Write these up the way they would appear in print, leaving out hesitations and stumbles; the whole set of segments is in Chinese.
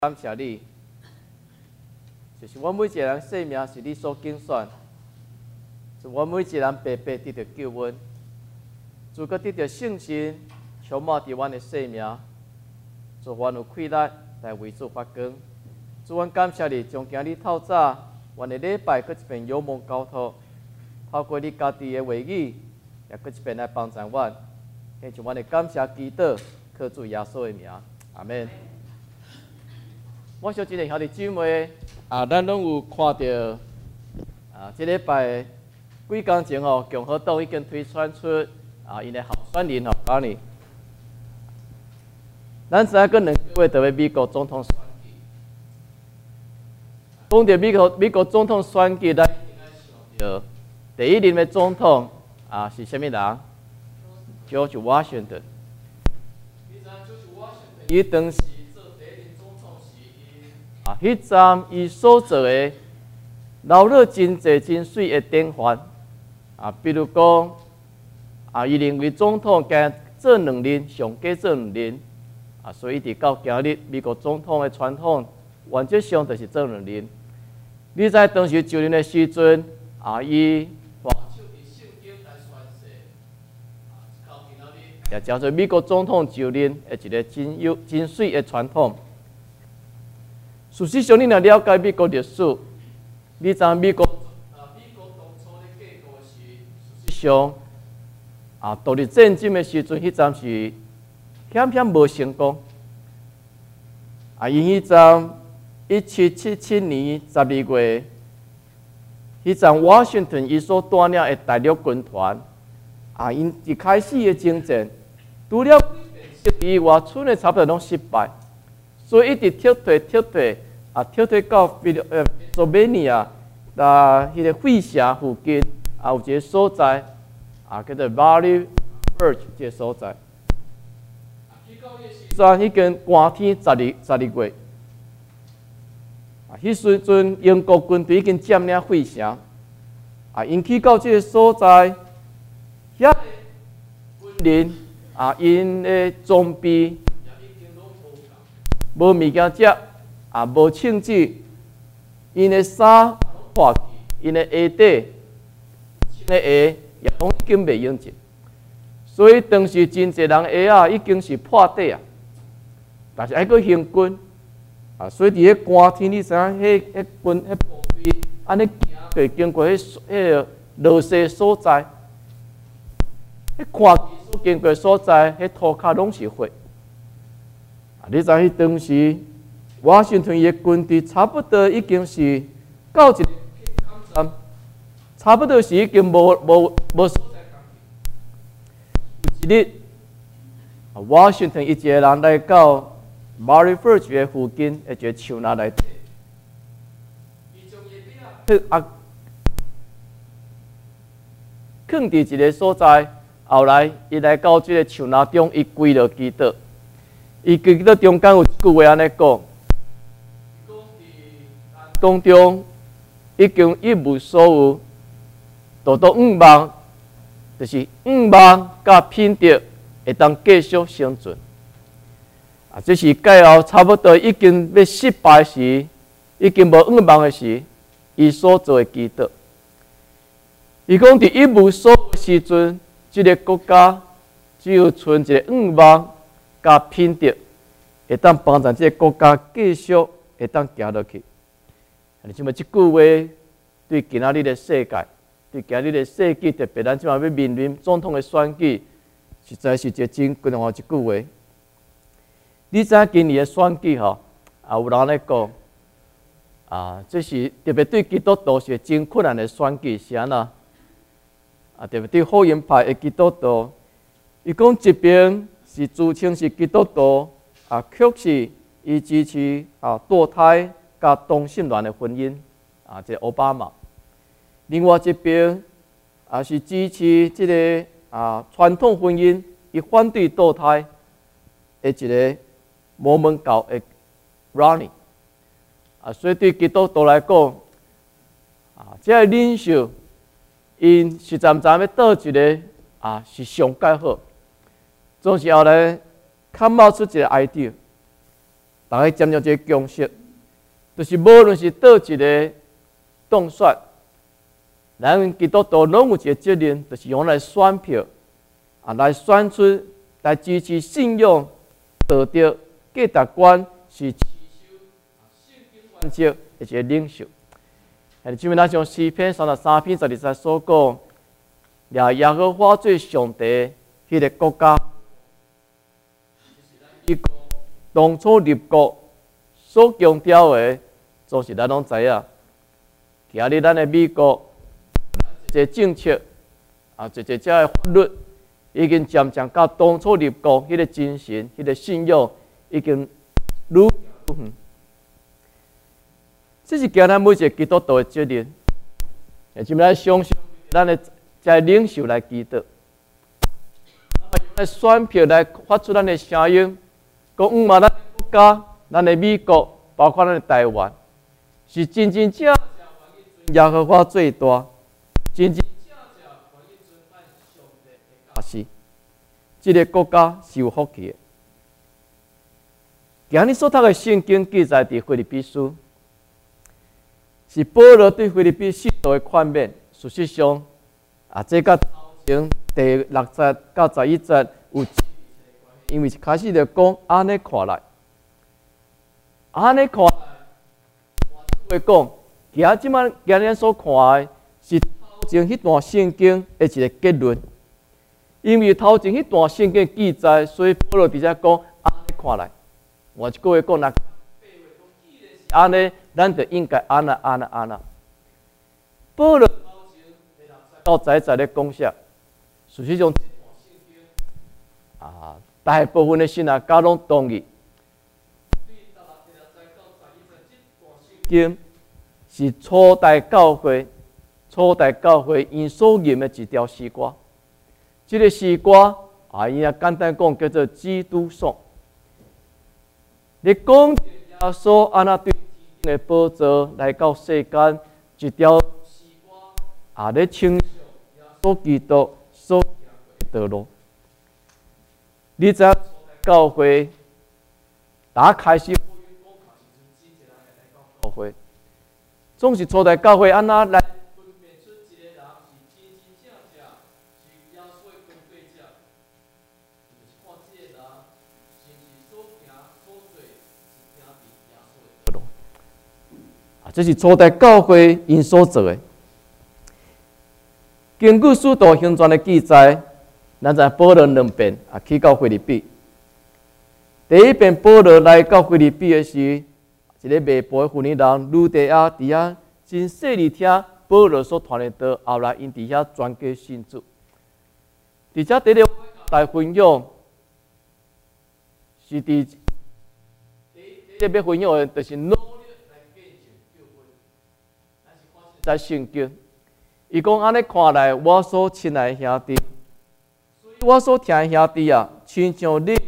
感谢你，就是我每一个人生命是你所拣选，是我每一个人白白得到救恩，如果得到信心，充满伫阮的生命，使阮有气力来为主发光。主，阮感谢你，从今日透早，阮的礼拜搁一遍仰望交托，透过你家己的话语，也搁一遍来帮助阮，献上阮的感谢祈祷，靠主耶稣的名，阿门。我相信兄弟姊妹咱拢有看到这礼拜几天前共和党已经推选出因的候选人今年，咱知影过2个月就要美国总统选举。讲到美国总统选举，咱应该想到第一任的总统是啥物人 ？George Washington。你知影 George Washington？伊当时做第一任总统时，迄站伊所做的留了真济真水的典范比如讲伊认为总统该做2任，上加做2任所以一直到今日，美国总统的传统原则上就是做2任。你知当时就任的时阵伊把手伫圣经来宣誓到今仔日也叫做美国总统就任的一个真水的传统。事实上，你若了解美国历史，你知美国当初咧建国时，事实上独立战争的时阵，迄阵是险无成功。因迄阵1777年12月，迄阵Washington伊所带领的大陆军团因一开始的征战，除了以外，剩的差不多拢失败。所以一直撤退到菲律宾亚，迄个费城附近有一个所在叫做 Valley Forge 这个所在。去到迄时阵已经寒天12月，迄时阵英国军队已经占领费城，因去到这个所在，遐军人因的装备。无物件食，无枪支，因的衫破去，因的鞋底、穿的鞋也拢已经袂用尽，所以当时真侪人鞋已经是破底但是还阁行军所以伫迄寒天，你知影迄部队安尼行，就经过迄个落雪所在，迄看所经过所在，迄涂骹拢是血。你知迄当时，华盛顿的军队差不多已经是到一个站，差不多是已经无所在有一日，华盛顿一个人来到 Valley Forge 的附近的一个树林内底，伊将伊放伫一个所在，后来伊来到这个树林中，伊跪落祈祷。伊记得中间有一句话安尼讲，当中已经一无所有，都5万，就是5万甲品德会当继续生存。这是盖后差不多已经要失败时，已经无5万的时，伊所做的祈祷。伊讲伫一无所有的时阵，这个国家只有剩一个5万。甲品德会当帮助这个国家继续会当行落去。你像即句话对今仔日的世界，对今日的世纪，特别咱即马要面临总统的选举，实在是一个真重要一句话。你知影今年的选举有人咧讲这是特别对基督徒是真困难的选举，是安那？特别对福音派的基督徒，伊讲一边。是自称是基督徒却是伊支持堕胎甲同性恋的婚姻这奥巴马。另外一边是支持这个传统婚姻，伊反对堕胎的一个摩门教的 Ronnie 所以对基督徒来讲这个领袖因实在要倒一个是上介好。总是后来，较冒出一个 idea， 大家占用这个共识，就是无论是倒一个动选，咱基督徒拢有一个责任，就是用来选票，来选出来支持信仰、道德、价值观是持守圣经原则的一个领袖。这边咱从诗篇33篇12节所讲，掠耶和华做上帝迄个国家，伊当初立国所强调的，就是咱拢知影。今日咱的美国，一个政策一个的法律，已经渐渐甲当初立国迄个精神、迄个信仰，已经愈远。这是今咱每一个基督徒的责任。今咱相信咱的这领袖来祈祷，用来选票来发出咱的声音，讲咱的国家、咱的美国，包括咱的台湾，是真真正正耶和华最大，真真正正愿意尊拜上帝的教示。这个国家是有福气的。今日所读的圣经记载伫腓立比书。是保罗对腓立比信徒的劝勉。事实上，这甲头前第6节到11节有，因为一开始就讲安尼看来，会讲，今日所看的是头前迄段圣经的一个结论。因为头前迄段圣经记载，所以保罗伫遮讲安尼看来。换一句话讲，若安尼，咱就应该安那。保罗到在咧讲啥？事实上，大部分的信徒家拢同意。经是初代教会因所念的一条诗歌。这个诗歌伊简单讲叫做基督颂。你讲耶稣安那对天的宝座来到世间，一条诗歌咧称颂耶稣基督所行的道路。你知教会打开始教会，总是初代教会安那来分辨出一个人是真真正正是耶稣的跟随者，就是看这个人是不是所行所做是行伫耶稣的道路。这是初代教会因所做的。根据使徒行传的记载，咱知保罗2遍去到腓立比。第一遍保罗来到腓立比的时，一个卖布的妇女人路地亚伫遐真细腻听保罗所传的道，后来因伫遐转嫁信主。而且第二个大分享是第一个要分享的，就是努力来见证救恩。咱是看在圣经，伊讲安尼看来，我所亲爱的兄弟，所以我所听的兄弟亲像你。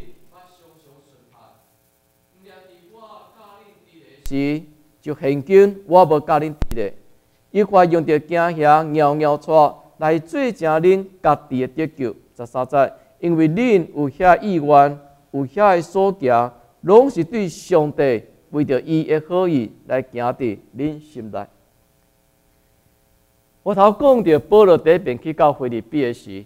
时就现今我无甲恁伫咧，伊快用着惊吓袅袅带来做成恁家己的得救。13节，因为恁有遐意愿，有遐的所行，拢是对上帝为着伊的好意来行伫恁心内。我头讲着保罗第一遍去到腓立比的时，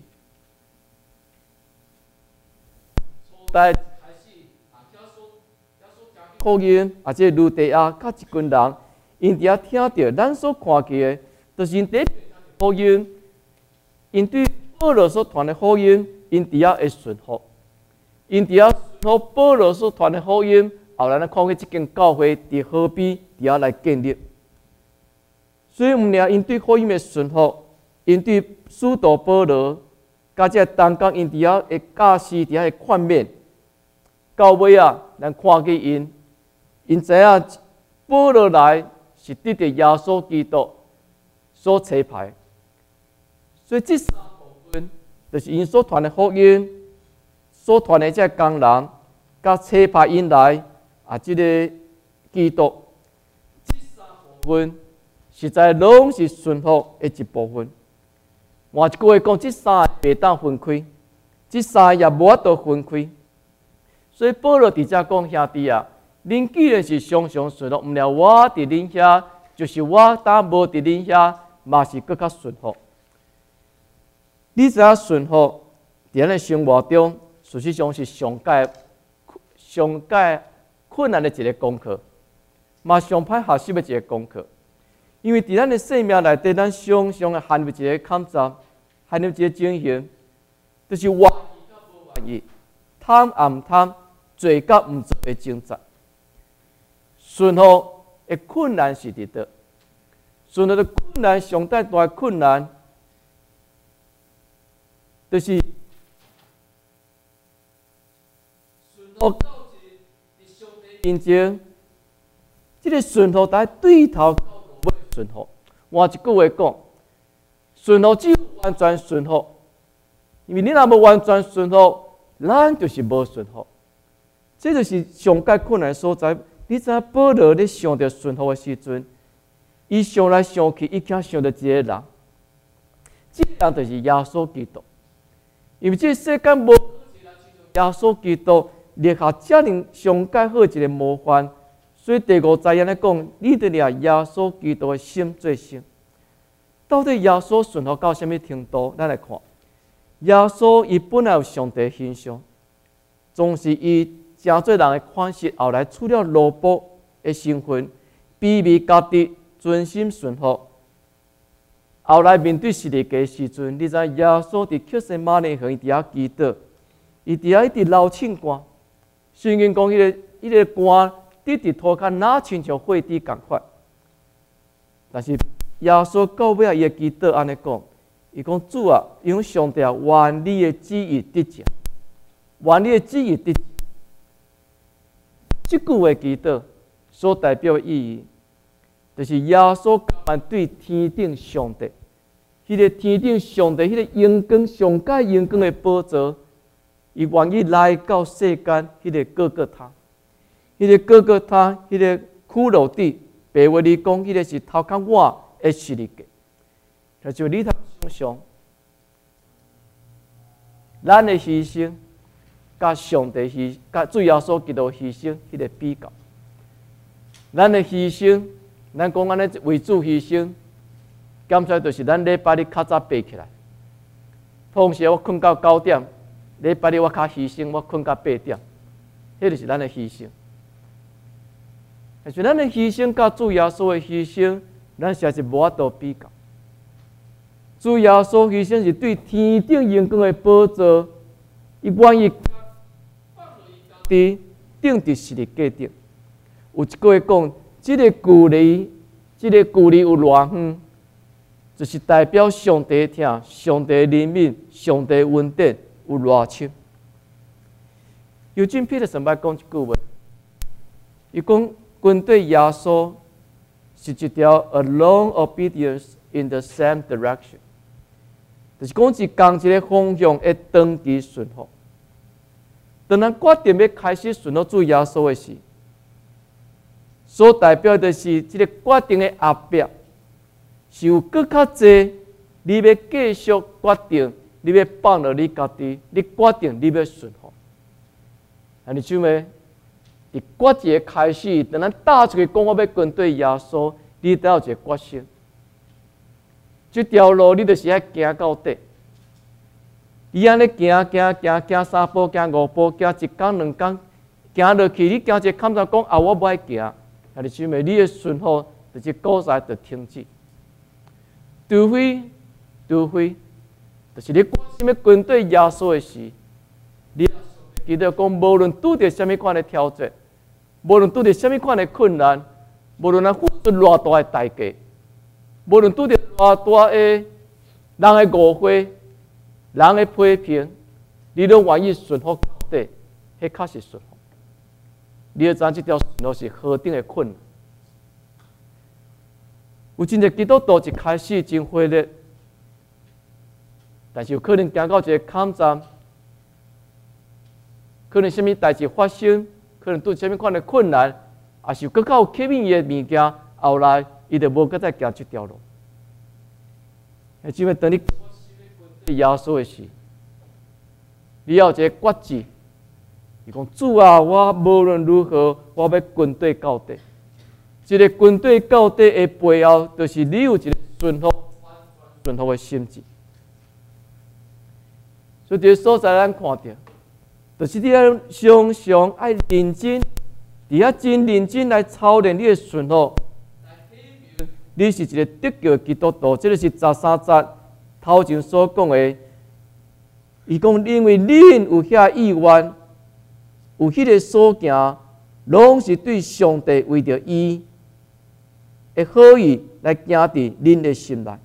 福音这路地亚甲一群人，因伫遐听着咱所看见的，就是因第一福音，因对保罗所传的福音，因伫遐会顺服，因伫遐顺服保罗所传的福音，后来咱看见这间教会伫河边伫遐来建立。所以毋仅因对福音的顺服，因对使徒保罗，甲这同工因伫遐的教师伫遐的劝勉，到尾咱看见因知影保罗来是得着耶稣基督所差派，所以这3部分就是因所传的福音，所传的这工人，甲差派因来这个基督，这3部分实在拢是顺服的一部分。换一句话讲，这3个袂当分开，这3个也无法度分开。所以保罗伫遮讲兄弟恁既然是常常顺服，毋了我伫恁遐，就是我当无伫恁遐，嘛是更较顺服。你知影顺服伫咱的生活中，事实上是上界困难的一个功课，嘛上歹学习的一个功课。因为伫咱的生命内底，咱常常会陷入一个坎站，陷入一个情形，就是愿意甲无愿意，贪也毋贪，做甲毋做的挣扎。顺服的困难是伫倒？顺服的困难，上大大的困难，就是顺服到伫上帝面前，这个顺服在对头到尾顺服。换一句话讲，顺服只有完全顺服，因为你若无完全顺服，咱就是无顺服。这就是上界困难所在。你知影保罗咧想着顺服的时阵，伊想来想去，伊竟想到一个人，这个人就是耶稣基督。因为这世间无耶稣基督立下遮尔上界好一个模范，所以第5节安尼讲，你得了耶稣基督的心做心。到底耶稣顺服到什么程度？咱来看，耶稣伊本来有上帝形象，总是伊真做人的款式，后来除了奴仆的身份，卑微家己，专心顺服。后来面对十字架的时阵，你知耶稣伫克西马尼园，伊伫遐祈祷，伊伫遐一直流凊汗。圣经讲，迄个汗滴伫涂骹，哪亲像血滴共款。但是耶稣到尾伊的祈祷安尼讲，伊讲主啊，因为上帝啊，愿你的旨意得成，愿你的旨意得成。这句话祈祷所代表的意义，就是耶稣甘对天顶上帝，迄个天顶上帝，迄个荣光上界荣光的宝座，伊愿意来到世间，迄个各个他，迄个各个他，迄个骷髅地，白话里讲，迄个是头壳碗的十字架，就你通想象，咱的牺牲。甲上帝牺，甲主耶稣基督牺牲，迄个比较。咱的牺牲，咱讲安尼为主牺牲，减出来就是咱礼拜日较早爬起来。通时我困到9点，礼拜日我较牺牲，我困到8点，迄就是咱的牺牲。但是咱的牺牲甲主耶稣的牺牲，咱实在是无法度比较。主耶稣牺牲是对天顶荣光的宝座，伊愿意。伫顶伫十字架顶，有一句话讲，这个距离有偌远，就是代表上帝的疼、上帝的怜悯、上帝的恩典有偌深。尤金彼得神捌讲一句话，伊讲跟对耶稣是一条 a long obedience in the same direction， 就是讲是同一个方向的长期顺服。当咱决定要开始顺服主耶稣的时，所代表的是这个决定的后壁，是有更较济，你要继续决定，你要放落你家己，你决定你要顺服。你姊妹，伫决志的开始，当咱打出去讲我要跟对耶稣，你得有一个决心。这条路你就是要行到底。伊安尼行3步，行5步，行1天2天，行落去，你行一个坎上讲啊，我不爱行。但是姊妹，你的顺服就是古仔就停止。除非，就是你关心要跟对耶稣的时，你记得讲，无论拄着什么款的挑战，无论拄着什么款的困难，无论咱付出偌大的代价，无论拄着偌大的人的误会。人的批评，你都愿意顺服到底，迄确实顺服。你要知这条顺服是何等的困难。有真侪基督徒一开始真火热，但是有可能行到一个坎站，可能什么代志发生，可能对什么款的困难，也是更较有吸引伊的物件，后来伊就无搁再行这条路。因为当你耶稣的时，你要有一个决志， 伊讲主啊，我无论如何，我要军队到底。一个军队到底的背后，就是你有一个顺服的心智。所以，这个所在咱看到，就是你要常常爱认真，你要真认真来操练你的顺服。你是一个得救的基督徒，这个是13节头前所讲的。伊讲，因为恁有遐意愿，有迄个所行，拢是对上帝为着伊的好意来行伫恁的心内。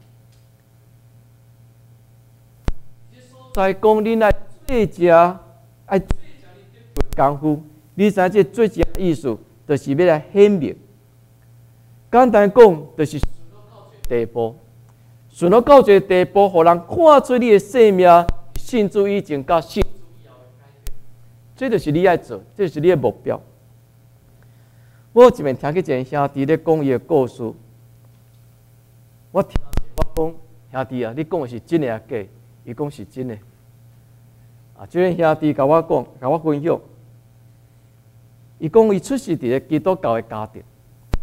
在讲恁来做食，爱做功夫，你知这做食意思，就是要来显明。简单讲，就是顺服到一个地步，顺服到一个地步，互人看出你的生命，信主以前甲信主以后的改变。这就是你爱做，这就是你的目标。我一面听去一个兄弟咧讲伊的故事，我听我讲兄弟啊，你讲的是真的啊假？伊讲是真的。啊，这位兄弟甲我讲，甲我分享，伊讲伊出世伫个基督教的家庭，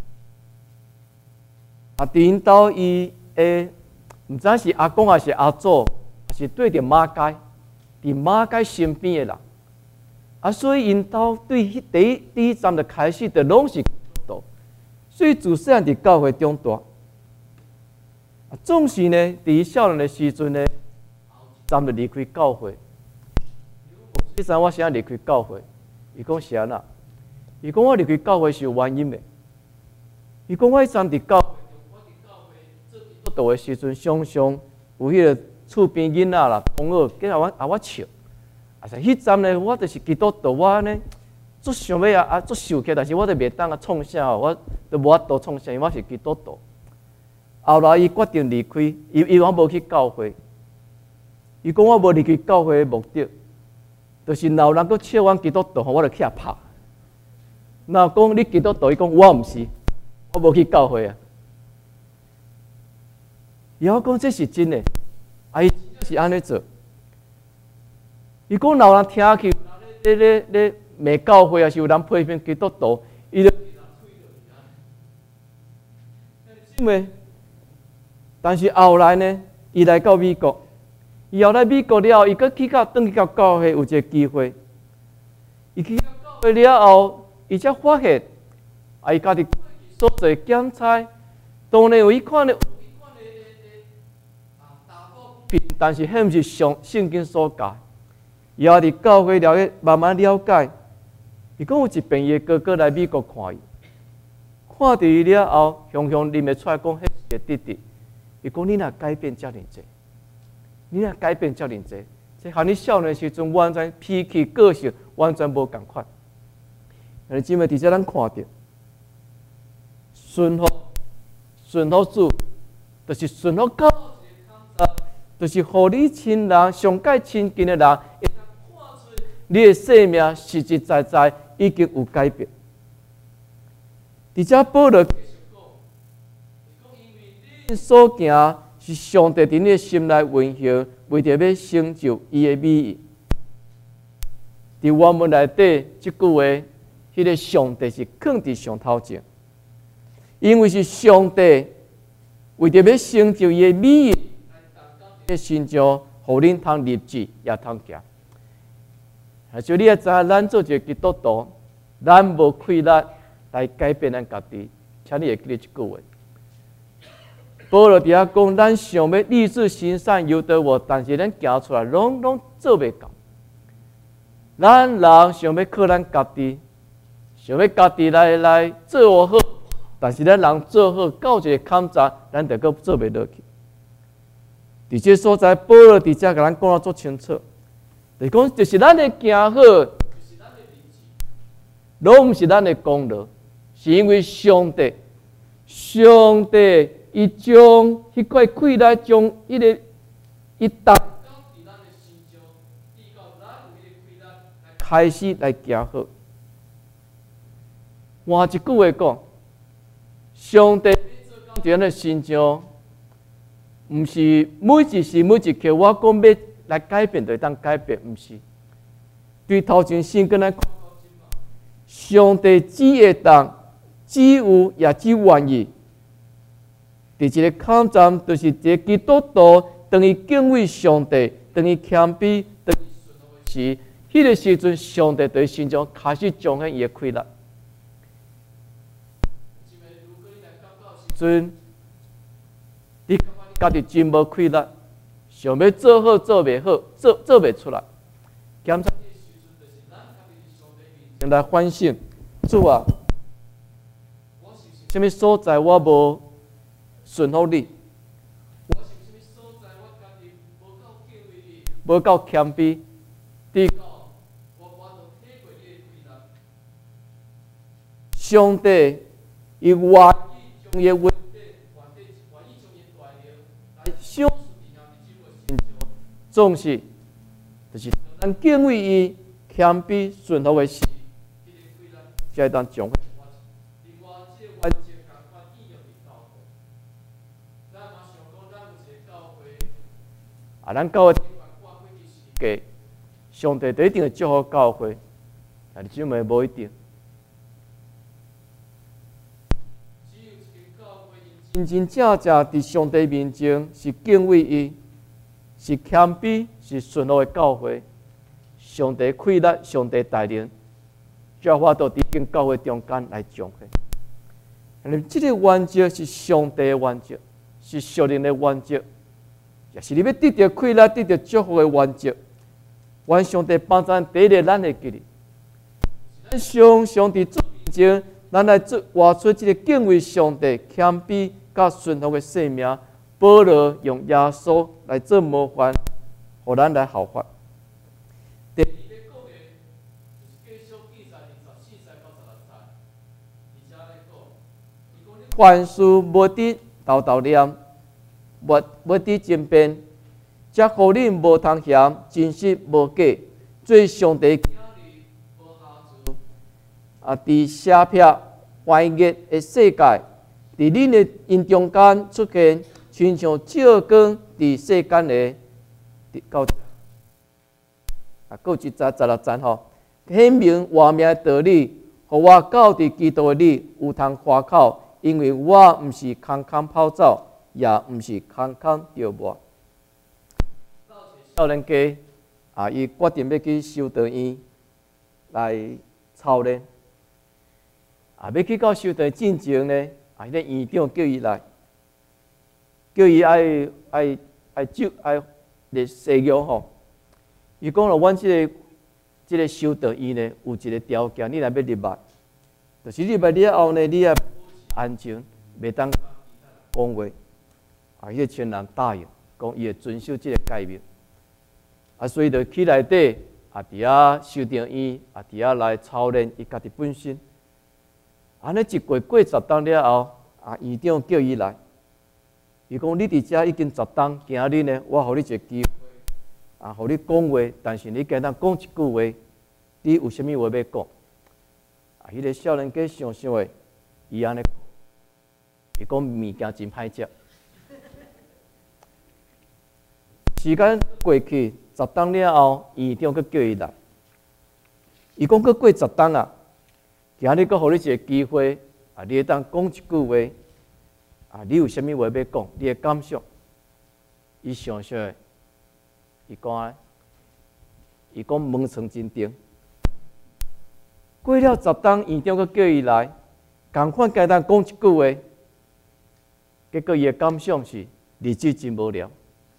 啊，伫因兜伊的毋知是阿公还是阿祖，还是对着马街，伫马街身边的人，啊，所以因兜对第一站就开始就拢是基督徒，所以自细汉伫教会长大。啊，总是呢，伫伊少年的时阵呢，站就离开教会。第三，我想离开教会，伊讲是安那？伊讲我离开教会是有原因的。伊讲我迄阵伫教会，我伫教会做基督徒的时阵，常常有迄个厝边囡仔啦、同学跟我笑。啊，是迄阵呢，我就是基督徒，我呢足想要足受气，但是我都袂当创啥，我都无法度创啥，因为我是基督徒。后来伊决定离开，伊我无去教会。伊讲我无离开教会的目的，就是若有人佫笑阮基督徒，我就去遐拍。若讲你基督徒，伊讲我毋是，我无去教会啊。伊我讲这是真的，啊，伊是安尼做。伊讲若有人听去，咧骂教会，还是有人批评基督徒，伊就因为。但是后来呢，伊来到美国，伊后来美国了后，伊佫转去到教会有一个机会。伊去到教会了后，伊才发现，啊，伊家己所做检查，当然有伊看的大部分，但是迄毋是圣经所教。伊也伫教会了解，慢慢了解。伊讲有一遍，伊的哥哥来美国看伊，看到伊了后，雄雄认得出来讲，迄是个弟弟。伊讲：“你若改变遮尔济，你若改变遮尔济，这和你少年时阵完全脾气个性完全无共款。”但是姊妹，伫遮咱看到，顺服主，就是顺服教，就是互你亲人、上界亲近的人，会看出你的生命实实在在已经有改变。伫遮保罗。所行是上帝伫你的心内运行，为着要成就伊的美意。伫原文内底，即句话，迄个上帝是放伫上头前，因为是上帝为着要成就伊的美意，来心中，互恁通立志也通行。所以你要知影，咱做一个基督徒，咱无气力来改变咱家己，请你会记得即句话。保罗伫遐讲，咱想要立志行善，由得我，但是咱行出来，拢做袂到。咱人想要靠咱家己，想要家己来做好，但是咱人做好到一个坎站，咱就阁做袂落去。伫这所在，保罗伫遮甲咱讲得足清楚，就是讲，就是咱的行好，就是咱的立志，拢毋是咱的功劳，是因为上帝。伊将迄块气来将伊打到伫咱的心中，直到咱有迄个气力来开始来行好。换一句话讲，上帝伫咱的心中，毋是每一时每一刻我讲要来改变就会当改变，毋是。 对头前先跟咱看到上帝只会当，只有也只愿意。第一个抗战就是一个基督徒，当伊敬畏上帝，当伊谦卑，当伊顺服的时，迄个时阵，上帝对心中开始彰显伊的快乐。阵，你感觉你家己真无快乐，想要做好做袂好，做袂出来。检查的时阵，就是咱家己伫上帝面前来反省，主啊，我是啥物所在我无顺服你？我是啥物所在我家己无够敬畏你，无够谦卑，直到我都体会你的快乐。上帝伊愿意将伊的问题，愿意将伊带来享受伫兄弟姊妹心中，总是就是咱敬畏伊、谦卑、顺服的时，迄个快乐才会当彰显出来。另外，这个原则共款应用伫教会，咱嘛想讲，咱有一个教会，咱教会顶悬挂几支诗歌，上帝就一定会祝福教会，但是姊妹无一定。真真正正伫上帝面前是敬畏伊，是谦卑，是顺服的教会。上帝快乐，上帝带领，才有法度伫间教会中间来彰显。而这个原则是上帝的原则，是属灵的原则，也是你要得到快乐、得到祝福的原则。愿上帝帮咱第一个，咱会记哩。咱上帝做面前，咱来活出这个敬畏上帝、谦卑甲顺服的生命。保罗用耶稣来做模范，互咱来效法。第二个讲的，就是继续记载24节到16节，而且来讲，伊讲你凡事无伫叨叨念，无伫争辩，则互恁无通嫌，真实无假，做上帝囝儿无下罪。伫写撇怀热的世界，伫恁的因中间出现，亲像照光伫世间的到。过一节16节吼，显明活命的道理，互我教伫基督的你有通夸口，因为我毋是空空跑走，也毋是空空着磨。少年家伊决定要去修道院来操练。要去到修道进前呢，迄个院长叫伊来，叫伊爱来誓约吼。伊讲了，阮这个修道院呢，有一个条件，你若要入捌，就是入捌了后呢，你要安静，袂当讲话。迄个全人答应，讲伊会遵守这个诫命。所以就去内底伫遐修道院伫遐来操练伊家己本身。安尼一过10天了后，院长叫伊来，伊讲你伫遮已经10天，今日呢，我互你一个机会。互你讲话，但是你简单讲一句话，你有啥物话要讲？迄个少年家想想的，伊安尼讲，伊讲物件真歹食。时间过去10天了后，院长佫叫伊来，伊讲佫过10天啊，今日佫互你一个机会，你会当讲一句话，你有啥物话要讲？你的感想？伊想想的。伊讲门窗真重。过了10天，院长佫叫伊来，共款该当讲一句话。结果伊的感想是日子真无聊。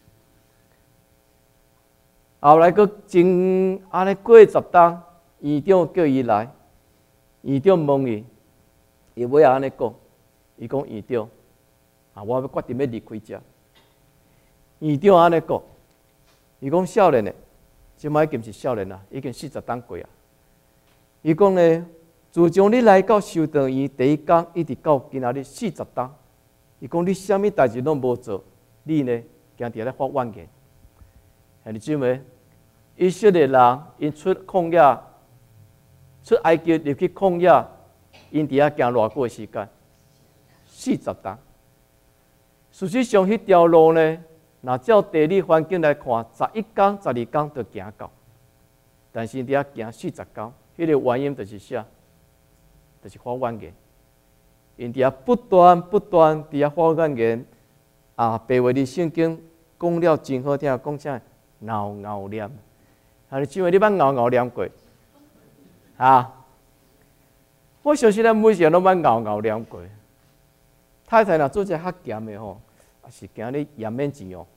后来佫真安尼过10天，院长叫伊来，院长问伊，伊尾安尼讲，伊讲院长，我要决定要离开遮。院长安尼讲。伊讲少年的，即摆已经是少年啦，已经40天过啊。伊讲呢，自从你来到修道院第一天，一直到今仔日40天，伊讲你啥物代志拢无做，你呢，经常咧发怨言。兄弟姊妹，以色列人因出旷野，出埃及入去旷野，因伫遐行偌久的时间？40天。事实上，迄条路呢？若照地理环境来看，11天、12天就行到。 但是伫遐行40天，迄个原因就是啥？就是发怨言。因伫遐不断伫遐发怨言白话的圣经讲了真好听，讲啥？熬念。你姊妹，你捌熬念过？我相信咱每个人拢捌熬念过。太太若做者较咸的吼，也是惊你盐免钱哦。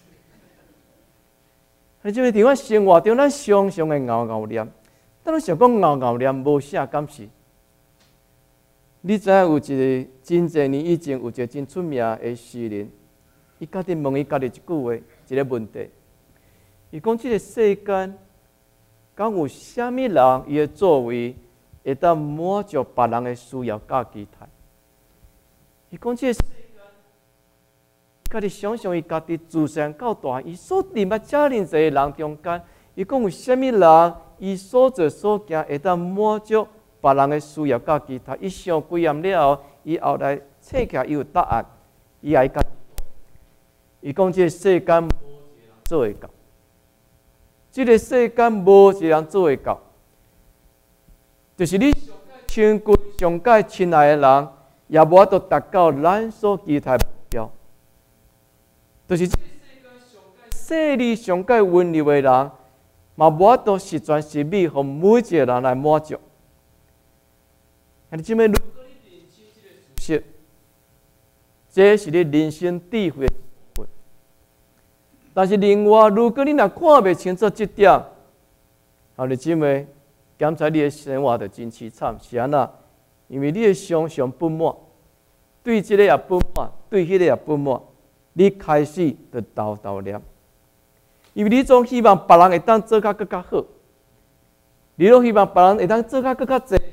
你姊妹，伫我生活中，咱常常的熬念。当咱想讲熬念无啥敢是？你知影有一个真侪年以前有一个真出名的诗人，伊家己问伊家己一句话，一个问题。伊讲：这个世间，敢有啥物人伊的作为会当满足别人的需要甲期待？伊讲：这个世间，家己想象伊家己自细到大，伊所认捌遮尔侪个人中间，伊讲有啥物人伊所做所行会当满足别人的需要甲期待？伊想几验了后，伊后来册起来伊有答案，伊也甲伊讲：这个世间无一个人做会到。这个世间无一个人做会到，就是你上介亲近、上介亲爱的人，也无法度达到咱所期待的目标。就是这个世间上介细腻、上介温柔的人，嘛无法度十全十美，互每一个人来满足。兄弟姊妹，如果你认清这个事实，这是你人生智慧的部分。但是另外，如果你若看袂清楚这点，兄弟姊妹，检查你的生活就真凄惨。是安那？因为你的常常不满，对这个也不满，对迄个也不满，你开始就叨念。因为你总希望别人会当做更加好，你拢希望别人会当做更加侪，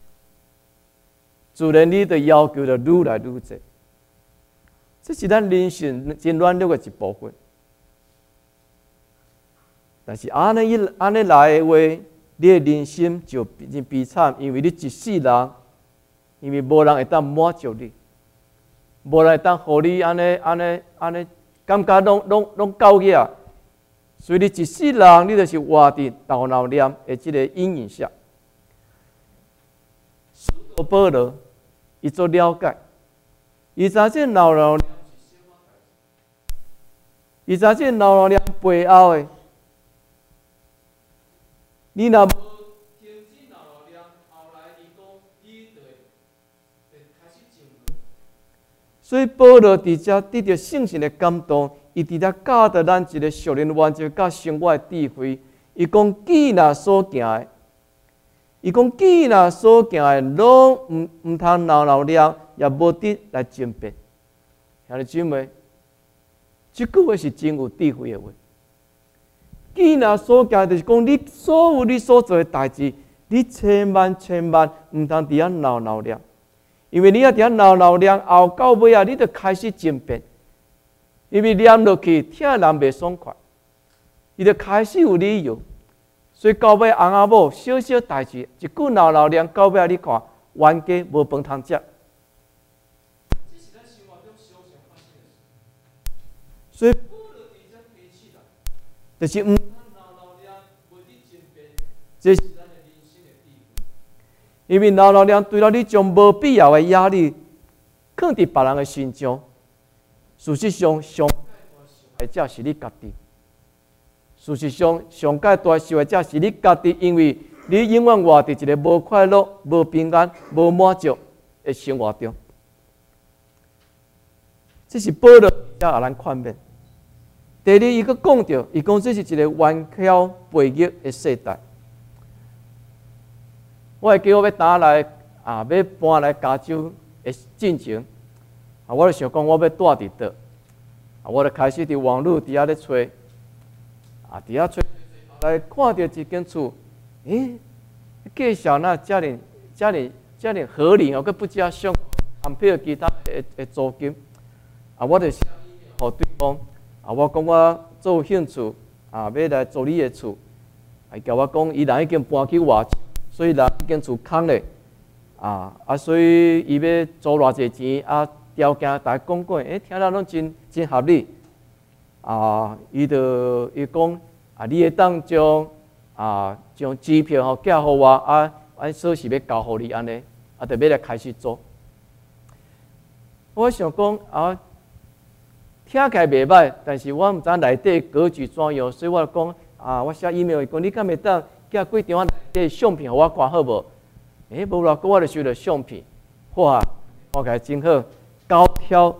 自然你的要求就愈来愈侪。这是咱人生真软弱的一部分。但是安尼来的话，你的人生就真悲惨，因为你一世人，因为无人会当满足你，无人会当互你安尼感觉拢够个，所以你一世人你就是活伫叨闹念的这个阴影下。使徒保罗伊做了解，伊知这闹念是什么代志，伊知这闹念背后的。你若无停止闹念，后来伊讲，伊就会开始争论。所以保罗伫遮得到圣神的感动，伊伫遮教导咱一个属灵原则甲生活的智慧。伊讲，既若所行的，伊讲既若所行的，拢唔通闹念，也无得来争辩。兄弟姊妹，这句话是真有智慧的话。既然所行，就是讲你所有你所做的代志，你千万唔通伫遐闹念，因为你啊伫遐闹念后，到尾啊，你就开始争辩，因为念落去，听人袂爽快，伊就开始有理由，所以到尾翁仔某小小代志，一句闹念，到尾你看，冤家无饭通食。这是咱生活中常常发生的事，所以。就是唔通闹念，无伫争辩，这是咱的人生的智慧。因为闹念对了，你将无必要的压力放伫别人的身上。事实上，上界大受害者是你家己。事实上，上界大受害者是你家己，因为你永远活伫一个无快乐、无平安、无满足的生活中。这是保罗才互咱劝勉。第二，伊佫讲到，伊讲这是一个顽强悖逆的世代。我会记我要打来要搬来加州的进前，我就想讲我要住伫倒，我就开始伫网络伫遐咧找，伫遐找，来看到一间厝，介绍那遮尔合理哦，佫不加上含票其他的租金，我就写互对方。我讲我做有兴趣，要来做你的厝，伊甲我讲，伊人已经搬去外州，所以人已经厝空咧，所以伊要租偌济钱，条件大家讲过，听了拢真合理，伊讲，你会当将将机票吼寄互我，按说是要交互你安尼，就要来开始做。我想讲听起来袂歹，但是我毋知内底格局怎样，所以我讲我写 email 讲，你敢会当寄几张内底相片互我看好无？无啦，我就收到相片，哇，看起来真好，高挑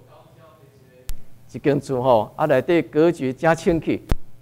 一间厝吼，内底格局真清气，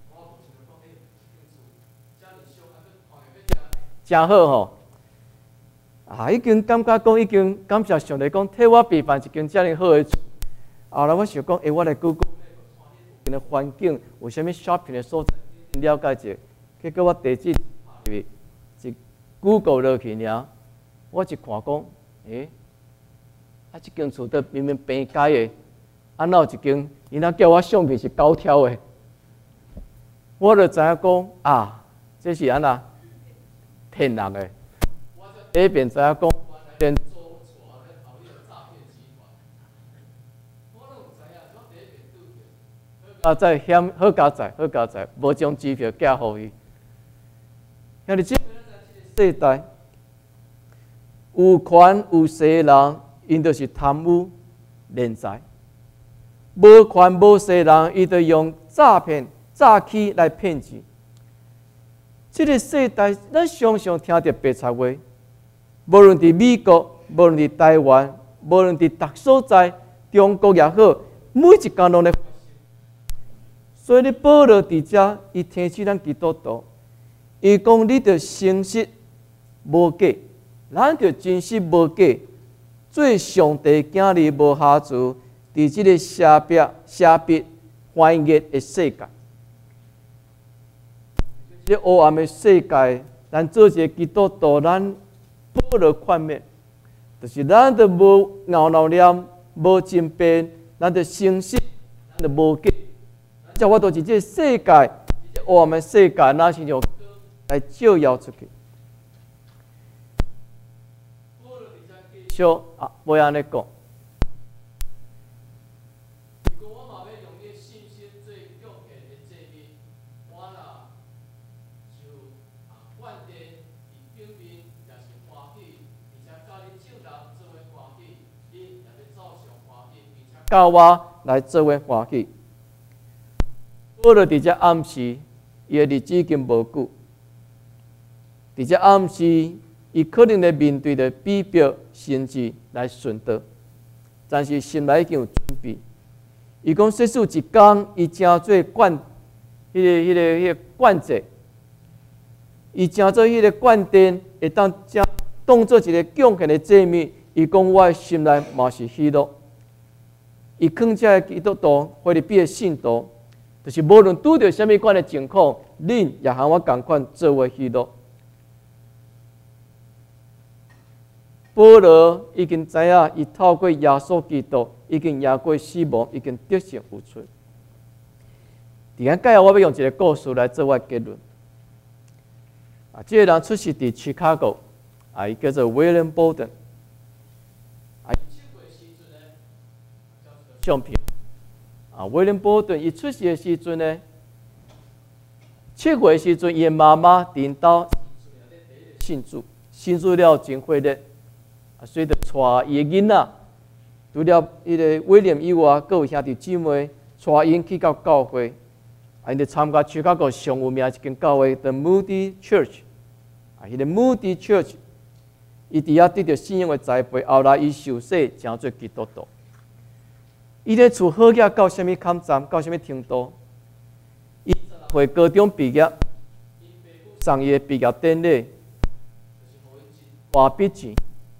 真好吼。已经感觉讲，已经感谢上帝讲，替我备办一间遮尔好的厝。后来我想讲，我来 Google 看的环境有啥物 shopping 的所在，了解者。结果我地址一 Google 落去尔，我一看讲，这间厝都明明平街的，哪有一间？因那叫我相片是高挑的，我就知影讲这是安那骗人的。第一遍知影讲，连做错咧，后面有诈骗集团，我都唔知影，我第一遍拄着。好加载，无将机票寄互伊。因为这世代有权有势的人，因就是贪污敛财；无权无势的人，伊就用诈骗、诈欺来骗钱。这个世代，咱常常听到白贼话。无论伫美国，无论伫台湾，无论伫各所在，中国也好，每一间拢咧发生。所以你保罗伫遮，伊提醒咱基督徒，伊讲你着诚实无假，咱着真实无假，做上帝囝儿无瑕疵，伫即个邪僻欢悦的世界，即黑暗的世界，咱做一个基督徒，咱保罗劝勉，就是咱着无拗念，无争辩，咱着诚实，咱着无假。叫我就是这世界，我们世界哪是用来照耀出去？小要安尼讲。教我来做伙欢喜。保罗伫遮暗示，伊的日子已经无久。伫遮暗示，伊可能会面对着逼迫，甚至来顺道，但是心内已经有准备。伊讲，世事一天，伊正做惯，迄个惯者，伊正做迄个惯电，会当当做一个贡献的祭物。伊讲，我的心内嘛是喜乐。伊劝遮基督徒，菲律宾的信徒，就是无论拄着什么款的情况，恁也和我同款做伙喜乐。保罗已经知影，伊透过耶稣基督，已经赢过死亡，已经得胜有出。伫个介绍，我要用一个故事来做我结论。这个人出世伫 Chicago， 伊叫做 William Borden。相片威廉波顿伊出世的时阵呢，7岁时阵，伊的妈妈领导信主了真火热，所以就带伊的囡仔，除了伊个威廉以外，各有兄弟姊妹，带因去到教会，因就参加芝加哥上有名一间教会 The Moody Church， 迄个 Moody Church， 伊伫遐得到信仰的栽培，后来伊受洗成做基督徒。伊咧厝好业到什么坎站，到什么程度？伊16岁高中毕业，上伊的毕业典礼，大笔钱，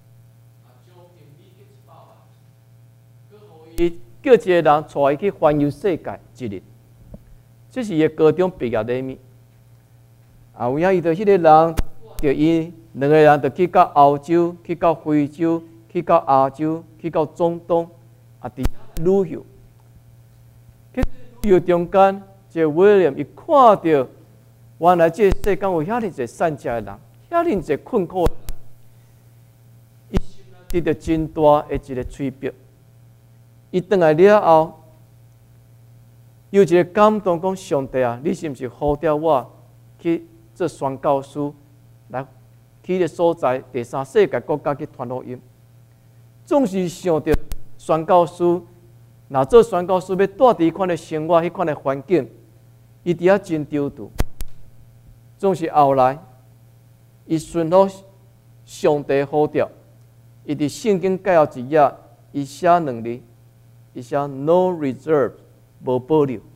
伊叫一个人带伊去环游世界一日，这是伊的高中毕业礼物。有影伊就迄个人，就伊两个人就去到欧洲，去到非洲，去到亚洲，去到中东，伫旅游。去旅游中间，这威廉伊看到，原来这世间有遐尼侪善良的人，遐尼侪困苦的人，伊得到真大的一个催逼。伊转来了后，有一个感动，讲上帝啊，你是毋是呼召我去做宣教师来去个所在第三世界国家去传福音。总是想着宣教师，若做宣教师要带伫款的生活、迄款的环境，伊伫遐真丢度。总是后来，伊顺服上帝呼召，伊伫圣经介绍一页，伊写两字，伊写 no reserve， 无保留。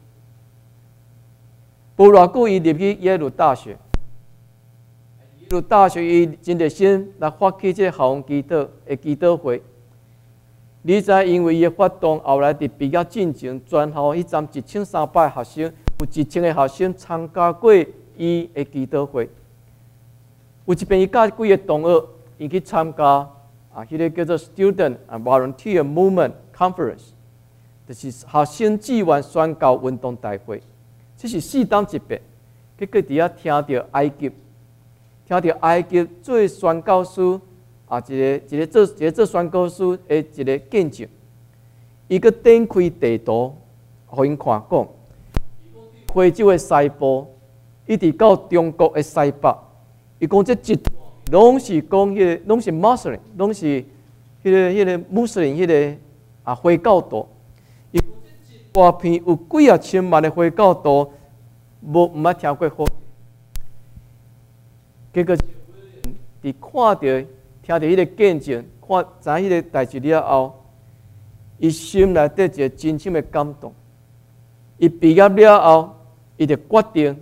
无偌久，伊入去耶鲁大学。耶鲁大学伊真热心来发起这个校园祈祷的祈祷会。你知因为伊的活动，后来伫毕业进前，全校迄站1300学生，有1000个学生参加过伊的祈祷会。有一遍伊甲几个同学，伊去参加迄个叫做 Student and Volunteer Movement Conference， 就是学生志愿宣教运动大会。这是4档一遍，结果伫遐听到埃及做宣教师一个做宣教师的一个见证。伊个展开地图，互因看讲，非洲的西部一直到中国的西北，伊讲这一拢是讲迄个，拢是穆斯林，拢是迄个穆斯林迄个回教徒。伊大片有几啊千万的回教徒，毋捌听过好。结果，伫看到、听到迄个见证，知迄个代志了后，伊心内底一个真心的感动。伊毕业了后，伊就决定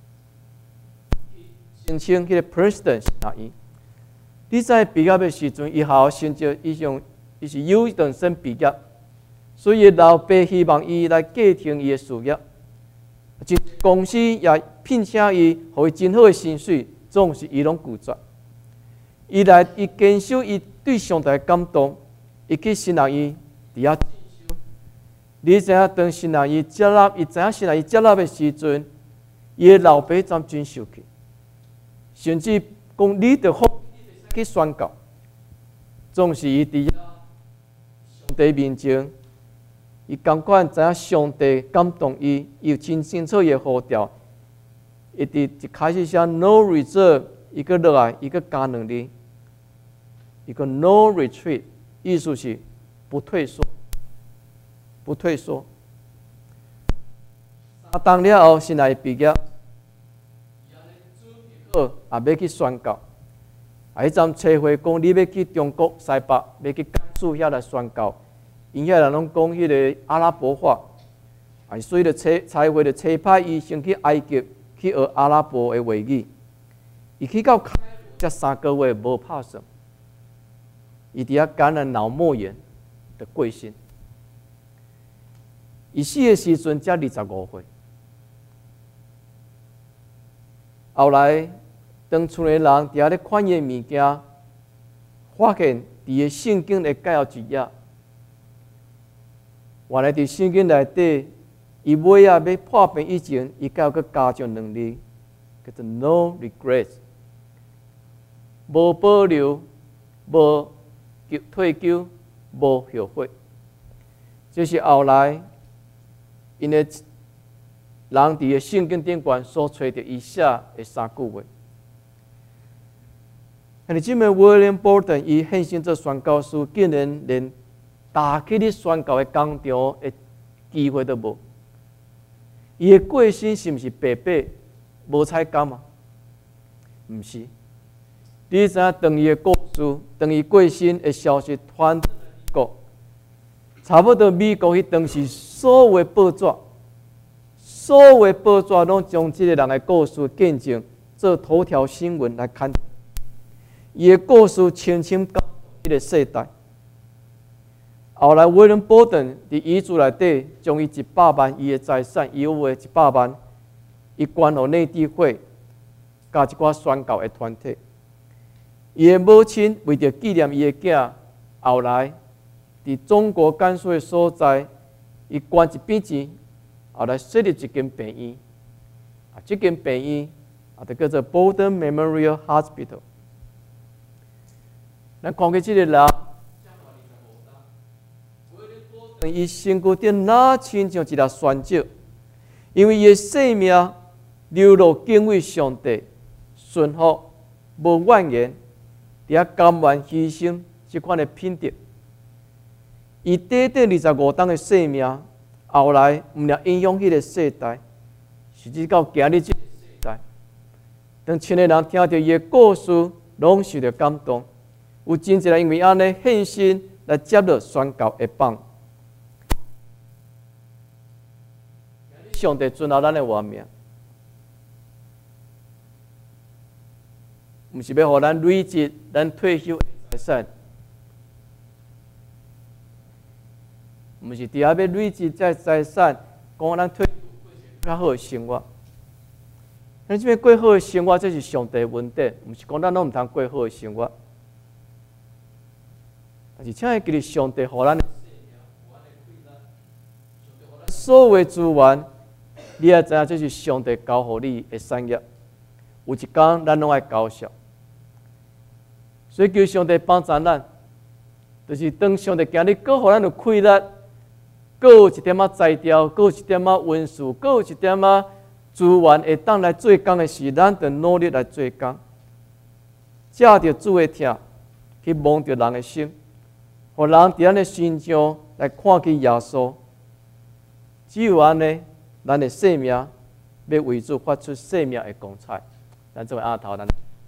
申请迄个 Princeton 大学。你知毕业的时阵，伊好成绩，伊是优等生毕业。所以老爸希望伊来继承伊的事业，公司也聘请伊，互伊真好的薪水，总是伊拢拒绝。伊坚守伊对上帝的感动，伊去新人伊伫遐进修。你知影当新人伊接纳，伊知影新人伊接纳的时阵，伊的老爸怎真受气，甚至讲你着好去宣告，总是伊伫遐上帝面前。伊感觉知影上帝感动伊，伊有真清楚伊的呼召，伊伫一开始写 no reserve， 伊个落来，伊个加两字，伊个 no retreat， 意思是不退缩，不退缩。3年了后，先来毕业，也要去宣教，迄阵车会讲你要去中国西北，要去甘肃遐来宣教。因遐人拢讲迄个阿拉伯话，所以才会就差派伊先去埃及去学阿拉伯的话语。伊去到开罗才3个月，无拍算，伊伫遐感染脑膜炎的过身。伊死的时阵才25岁。后来，当厝的人伫遐咧看伊的物件，发现伫个圣经的介绍一页。原来伫圣经内底，伊尾要破病以前，伊还有个加上2字，叫做 no regrets， 无保留，无退休，无后悔。这是后来因的人伫个圣经顶端所找到伊写的3句话。但是，即位 William Borden 伊献身做宣教师，竟然连打起你宣教的工场的机会都无，伊的过身是毋是白白无彩感啊？毋是，你知影当伊的故事，当伊过身的消息传到美国，差不多美国迄当时所有的报纸，拢将这个人的故事见证做头条新闻来刊登，伊的故事深深感动迄个世代。后来，William Borden 伫遗嘱内底，将伊100万伊的财产，伊有诶100万，伊捐予内地会，加一寡宣教的团体。伊的母亲为着纪念伊的囝，后来伫中国甘肃的所在，伊捐一笔钱，后来设立一间病院。这间病院就叫做 Borden Memorial Hospital。咱看起这个人。伊身躯顶哪亲像一粒酸石，因为伊的生命流露敬畏上帝， 顺服、无怨言，伫遐甘愿牺牲即款的品德。伊短短25冬的生命，后来毋了影响迄个世代，甚至到今日即个世代，当千个人听到伊的故事，拢受到感动。有真侪人因为安尼献身来接落宣教的棒。上帝尊后咱的活命，毋是要互咱累积咱退休的财产。毋是伫遐要累积这财产，讲咱退休过较好的生活。咱即边过好的生活，这是上帝的恩典，毋是讲咱拢毋通过好的生活。但是，请会记得上帝互咱的生命，互咱的快乐，上帝互咱所有的资源，你也知影这是上帝交互你的产业。有一天，咱拢爱交涉。所以，求上帝帮助咱，就是当上帝今日搁互咱有快乐。阁有一点仔材料，阁有一点仔温书，阁有一点仔资源会当来做工的时，咱着努力来做工，借着主的疼，去摸着人的心，互人伫咱的心上来看见耶稣。只有安尼，咱的生命要为主发出生命的光彩。咱做下头，咱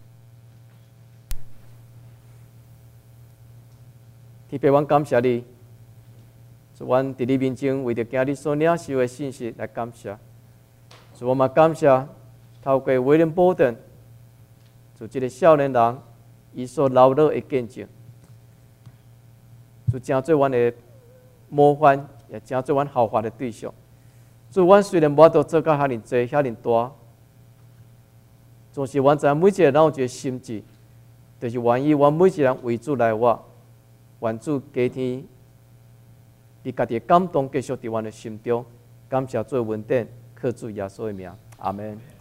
天父，阮感谢你。阮伫你面前，为着今日所领受的信息来感谢。所以我嘛感谢透过威廉波顿，就这个少年人，伊所流露的见证，就成做阮的模范，也成做阮效法的对象。所以阮虽然无法度做到遐尼济、遐尼大，总是阮知影每一个人有一个心志，就是愿意阮每一个人为主来活，愿主加添。你家己的感动继续伫阮的心中，感谢做恩典，靠主耶稣的名，阿门。